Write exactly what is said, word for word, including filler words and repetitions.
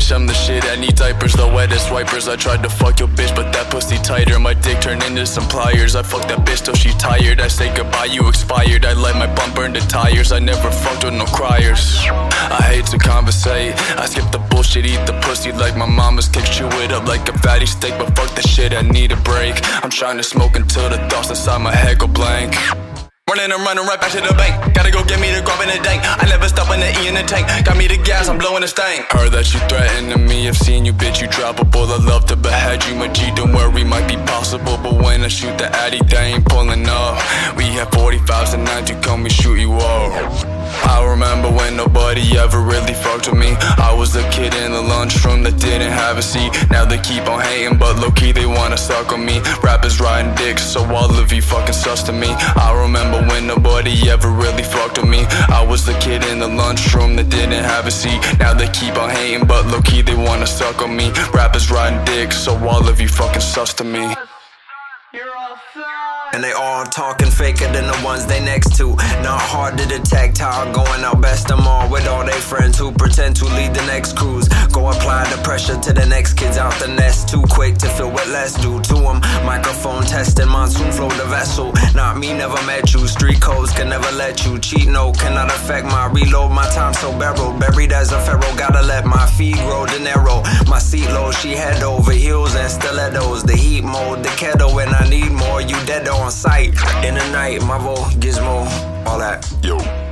bitch, I'm the shit. I need diapers, the wettest wipers. I tried to fuck your bitch, but that pussy tighter. My dick turned into some pliers. I fucked that bitch till she tired. I say goodbye, you expired. I let my bum burn the tires. I never fucked with no criers. I hate to conversate. I skip the bullshit, eat the pussy like my mama's cake. Chew it up like a fatty steak, but fuck that shit, I need a break. I'm trying to smoke until the thoughts inside my head go blank. Running and running right back to the bank. Gotta go get me the grub in the dank. I never stop in the E in the tank. Got me the gas, I'm blowing the stank. Heard that you threatening me. I've seen you, bitch, you droppable. I love to behead you, my G, don't worry, might be possible. But when I shoot the addy, they ain't pulling up. We have forty-fives and nines, you come, we shoot you up. I remember when nobody ever really fucked with me. I was the kid in the lunchroom that didn't have a seat. Now they keep on hating, but low-key they wanna suck on me. Rappers riding dicks, so all of you fucking sus to me. I remember when nobody ever really fucked with me. I was the kid in the lunchroom that didn't have a seat. Now they keep on hating, but low-key they wanna suck on me. Rappers riding dicks, so all of you fucking sus to me. And they all talking faker than the ones they next to. Not hard to detect how I'm going out best them all with all they friends who pretend to lead the next cruise. Go apply the pressure to the next kids out the nest. Too quick to feel what less do to them. Microphone testing, monsoon flow the vessel. Not me, never met you. Street codes can never let you cheat. No, cannot affect my reload. My time so barreled, buried as a pharaoh. Gotta let my feet grow de narrow. My seat low, she head over heels and stilettos. The heat mode, the kettle, and I need more. You dead on sight. In the night, my vo, gizmo, all that. Yo.